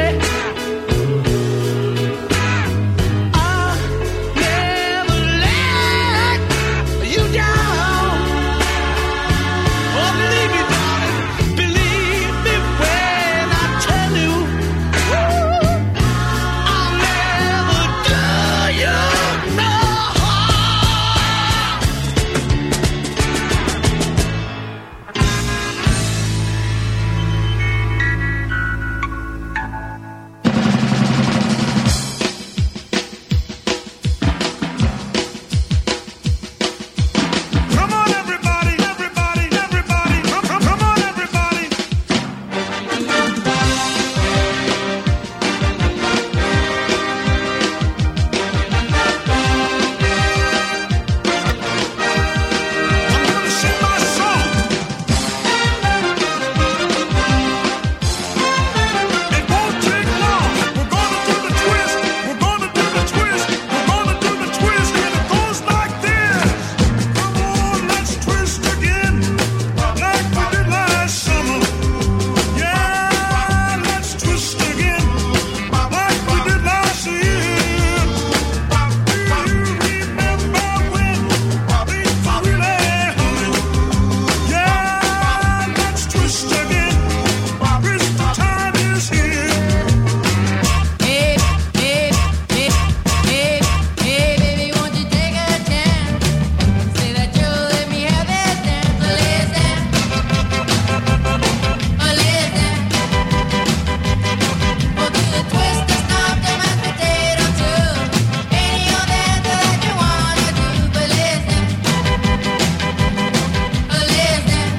Speaker 7: I'll never let you down. Oh, believe me, darling, believe me when I tell you, I'll never do you no harm. Come on, everybody, everybody, everybody, come on, everybody. I'm gonna sing my song. It won't take long. We're gonna do the twist. We're gonna do the twist. We're gonna do the twist, and it goes like this. Come on, let's twist again, like we did last summer. Yeah, let's twist again, like we did last year. Do you remember when things were really humming? Yeah, let's twist again. Twist time is here.
Speaker 4: Hey, baby, won't you take a chance? Say that you'll let me have this dance. Well, let's dance. Well, let's dance. We'll do the twist, the stomp, the mashed potato too. Any old dance that you wanna do. But let's dance. Well, let's dance.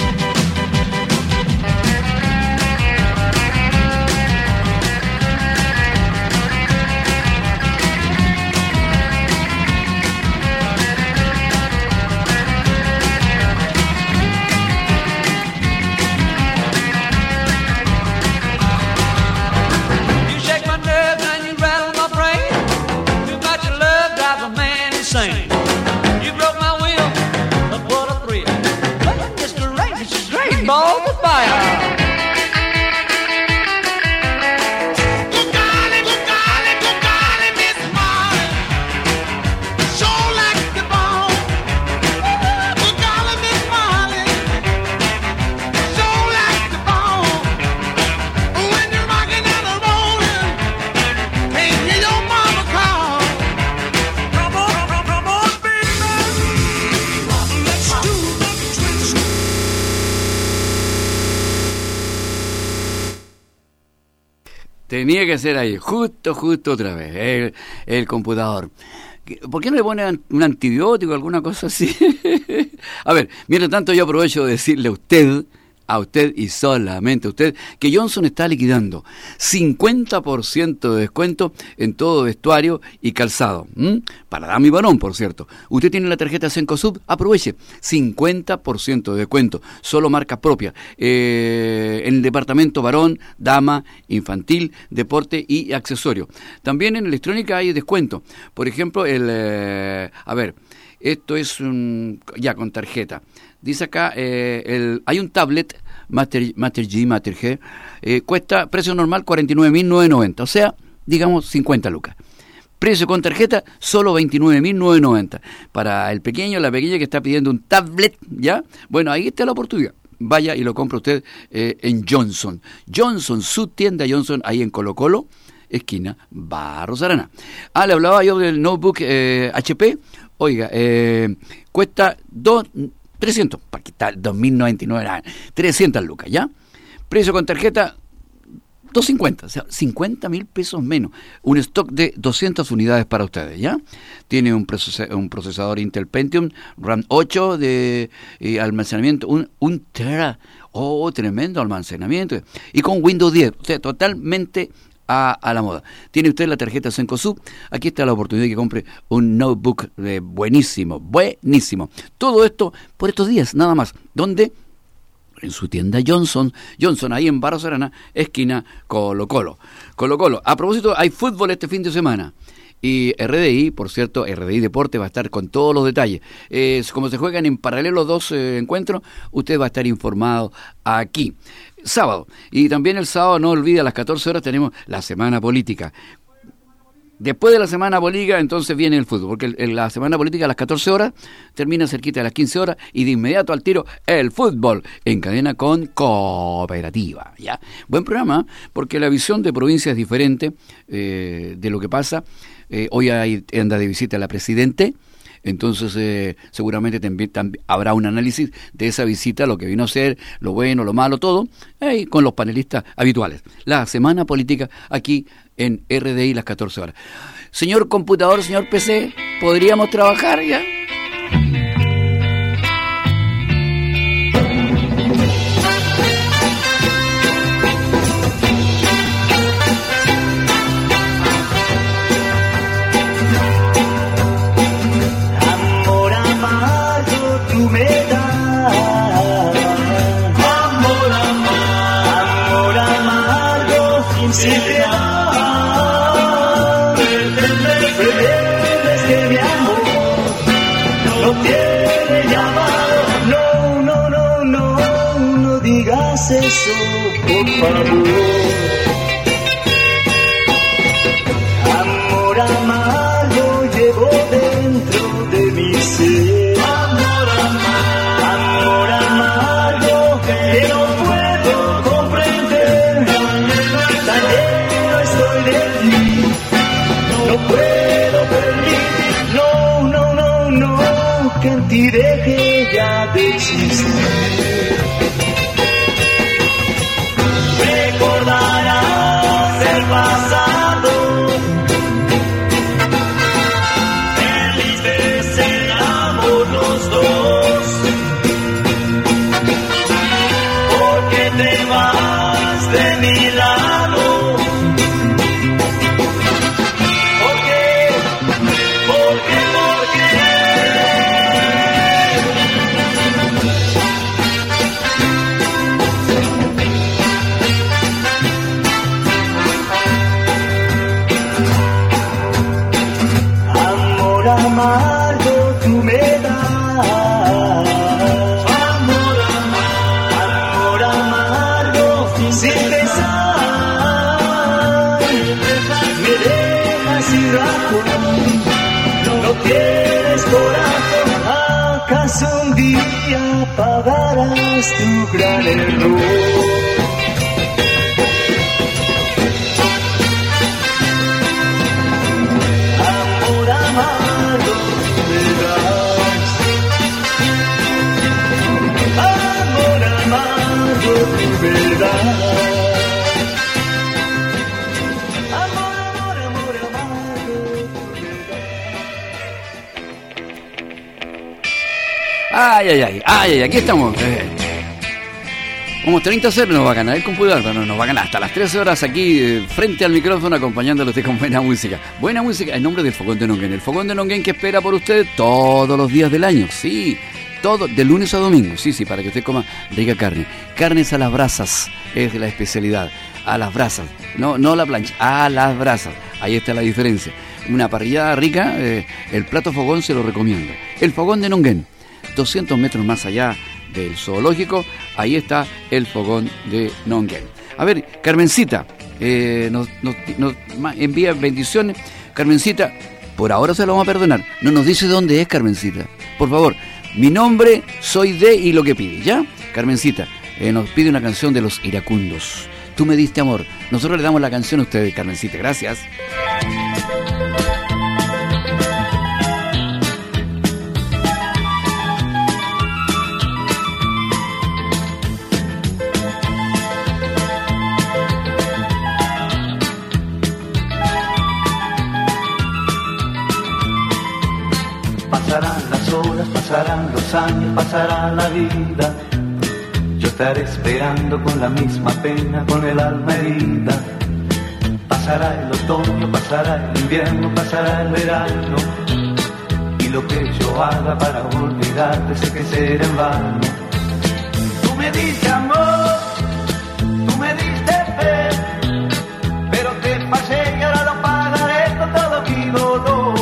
Speaker 2: You shake my nerves and you rattle my brain. Too much of love drives a man insane. You broke my will, but what a thrill. But Mr. Right, this is great. Ball the fire.
Speaker 7: Miss Molly, sure like the ball. Miss Molly, sure like the ball. When you're rocking and a rolling, can't hear your mama call. Come on, baby, let's do the twist.
Speaker 1: Tenía que ser ahí, justo otra vez, el computador. ¿Por qué no le pone un antibiótico o alguna cosa así? A ver, mientras tanto yo aprovecho de decirle a usted y solamente a usted, que Johnson está liquidando 50% de descuento en todo vestuario y calzado. Para dama y varón, por cierto. Usted tiene la tarjeta Cencosud, aproveche 50% de descuento, solo marca propia. En el departamento varón, dama, infantil, deporte y accesorio. También en electrónica hay descuento. Por ejemplo, esto es ya con tarjeta. Dice acá, hay un tablet Master G, cuesta precio normal 49.990, o sea, digamos 50 lucas. Precio con tarjeta, solo 29.990. Para el pequeño, la pequeña que está pidiendo un tablet, ¿ya? Bueno, ahí está la oportunidad. Vaya y lo compra usted en Johnson. Johnson, su tienda Johnson, ahí en Colo Colo, esquina Barros Arana. Le hablaba yo del notebook HP. Oiga, cuesta 300, para quitar 2.099, 300 lucas, ¿ya? Precio con tarjeta, 250, o sea, 50.000 pesos menos. Un stock de 200 unidades para ustedes, ¿ya? Tiene un procesador Intel Pentium, RAM 8 de almacenamiento, un tera. Oh, tremendo almacenamiento. Y con Windows 10, o sea, totalmente a la moda. Tiene usted la tarjeta Cencosud. Aquí está la oportunidad de que compre un notebook buenísimo, buenísimo. Todo esto por estos días, nada más. ¿Dónde? En su tienda Johnson, ahí en Barros Arana, esquina Colo Colo. A propósito, hay fútbol este fin de semana. Y RDI, por cierto, RDI Deporte va a estar con todos los detalles. Como se juegan en paralelo los dos encuentros, usted va a estar informado aquí. Sábado. Y también el sábado, no olvide, a las 14 horas tenemos la semana política. Después de la semana política, entonces viene el fútbol, porque la semana política a las 14 horas termina cerquita de las 15 horas y de inmediato al tiro el fútbol en cadena con Cooperativa, ¿ya? Buen programa, porque la visión de provincia es diferente de lo que pasa. Hoy anda de visita la Presidente, entonces seguramente también habrá un análisis de esa visita, lo que vino a ser, lo bueno, lo malo, todo, con los panelistas habituales. La semana política aquí en RDI las 14 horas. Señor computador, señor PC, ¿podríamos trabajar ya?
Speaker 7: Amor amargo tú me das. Amor amargo sin piedad. Pretendes que mi amor no tiene llamado. No digas eso, por favor. Amor amargo llevo dentro de mi ser. Amor amargo que no puedo comprender. Tan lleno estoy de ti. No puedo permitir, no, que en ti deje ya de existir. Recordarás el pasado, felices éramos los dos, porque te vas de mi lado. Amargo tú me das. Amor amargo sin pesar. Me dejas sin razón. No tienes corazón. ¿Acaso un día pagarás tu gran error?
Speaker 1: Ay, aquí estamos. Como 30-0 nos va a ganar el computador, pero nos va a ganar hasta las 13 horas aquí frente al micrófono acompañándolo usted con buena música. Buena música en nombre del Fogón de Nonguén. El Fogón de Nonguén que espera por usted todos los días del año, sí. Todo, de lunes a domingo, sí, para que usted coma rica carne. Carnes a las brasas es la especialidad. A las brasas, no la plancha, a las brasas. Ahí está la diferencia. Una parrillada rica, el plato fogón se lo recomiendo. El Fogón de Nonguén, 200 metros más allá del zoológico, ahí está el Fogón de Nonguén. A ver, Carmencita, nos envía bendiciones. Carmencita, por ahora se lo vamos a perdonar. No nos dice dónde es, Carmencita. Por favor, mi nombre, soy de y lo que pide, ¿ya? Carmencita, nos pide una canción de Los Iracundos. Tú me diste amor. Nosotros le damos la canción a ustedes, Carmencita. Gracias.
Speaker 10: Pasarán las horas, pasarán los años, pasará la vida. Yo estaré esperando con la misma pena, con el alma herida. Pasará el otoño, pasará el invierno, pasará el verano. Y lo que yo haga para olvidarte sé que será en vano. Tú me diste amor, tú me diste fe, pero te fallé y ahora lo pagaré con todo mi dolor.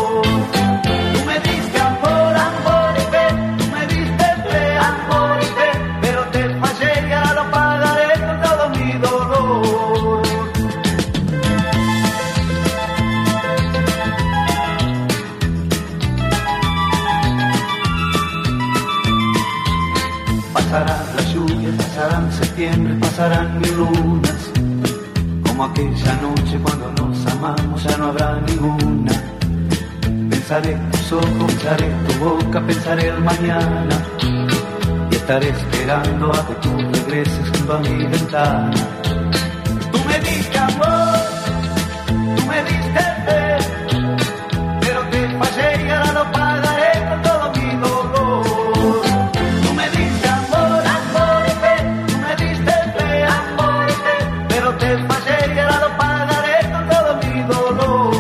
Speaker 10: Pasarán las lluvias, pasarán septiembre, pasarán mil lunas. Como aquella noche cuando nos amamos ya no habrá ninguna. Pensaré tus ojos, pensaré tu boca, pensaré el mañana. Y estaré esperando a que tú regreses junto a mi ventana. Tú me diste amor, tú me diste fe, pero te fallé y ahora lo pagaré con todo mi dolor. Tú me diste amor, amor y fe, tú me diste fe, amor y fe, pero te fallé y ahora lo pagaré con todo mi dolor.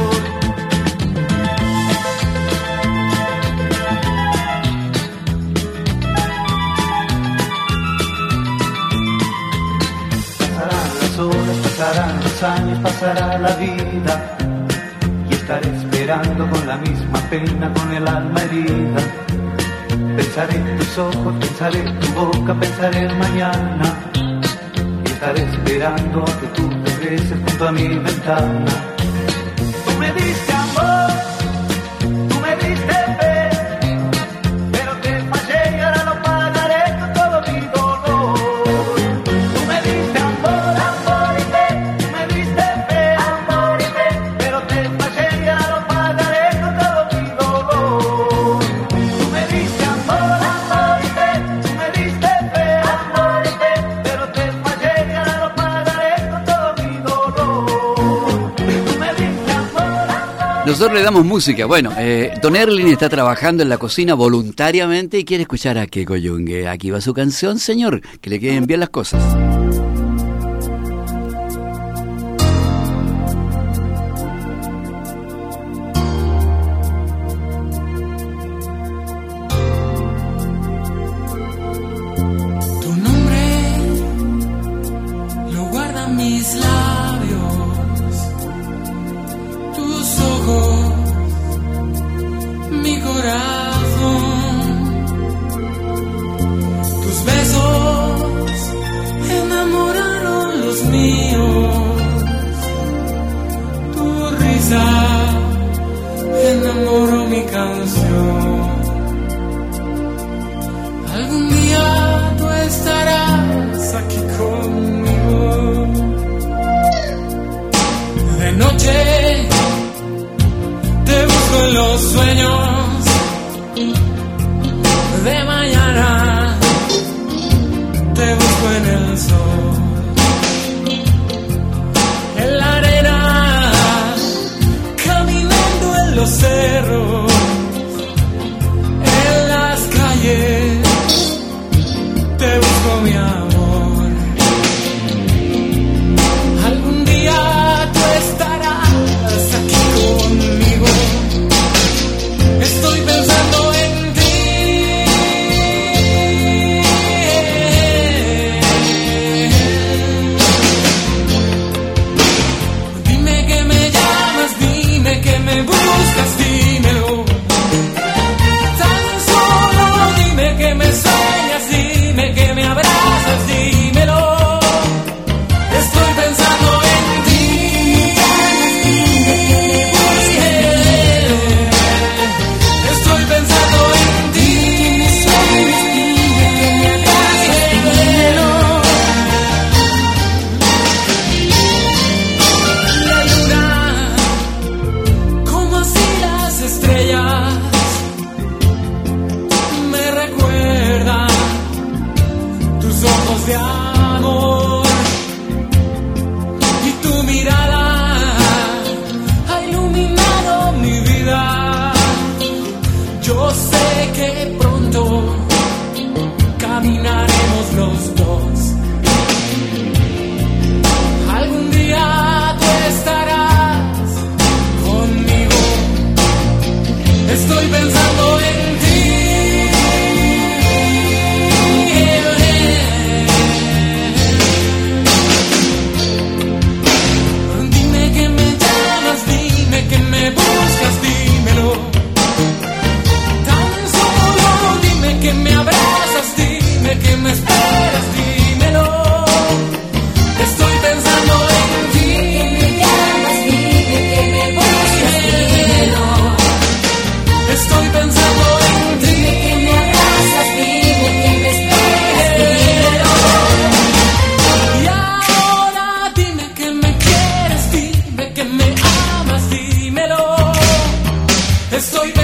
Speaker 10: Pasarán los años, pasará la vida y estaré esperando con la misma pena, con el alma herida. Pensaré en tus ojos, pensaré en tu boca, pensaré en mañana y estaré esperando a que tú regreses junto a mi ventana. Tú me diste amor, tú me diste fe, pero te fallé y ahora lo pagaré con todo mi dolor. Tú me diste amor, amor y fe, tú me diste fe, amor y fe, pero te fallé y ahora lo pagaré con todo mi dolor. Tú me diste amor, amor y fe, tú me diste fe, amor y fe, pero te fallé y ahora lo pagaré con todo mi dolor. Tú me diste amor, amor.
Speaker 1: Nosotros le damos música. Bueno, Don Erlin está trabajando en la cocina voluntariamente y quiere escuchar a Keko Yungue. Aquí va su canción, señor, que le queden bien las cosas.
Speaker 2: Tu nombre lo guardan mis labios, tus ojos, mi corazón, tus besos enamoraron los míos, tu risa enamoró mi canción. Algún día tú estarás aquí conmigo. De noche te busco en los sueños. De mañana te busco en el sol. En la arena, caminando en los cerros, en las calles te busco mi amor. Algún día tú estarás aquí conmigo. Estoy pensando en ti. Estoy